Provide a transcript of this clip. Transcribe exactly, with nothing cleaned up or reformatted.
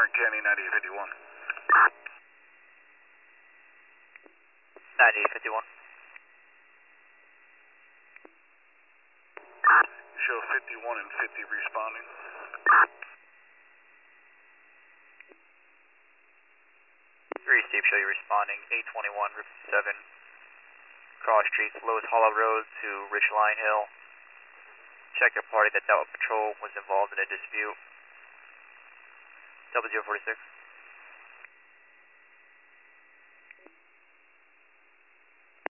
County ninety-eight fifty-one. ninety-eight fifty-one. Show fifty-one and fifty responding. Three Steve, show you responding. eight twenty-one, Route seven, cross streets, Lowe's Hollow Road to Rich Line Hill. Check a party that dealt with patrol was involved in a dispute. double zero forty-six.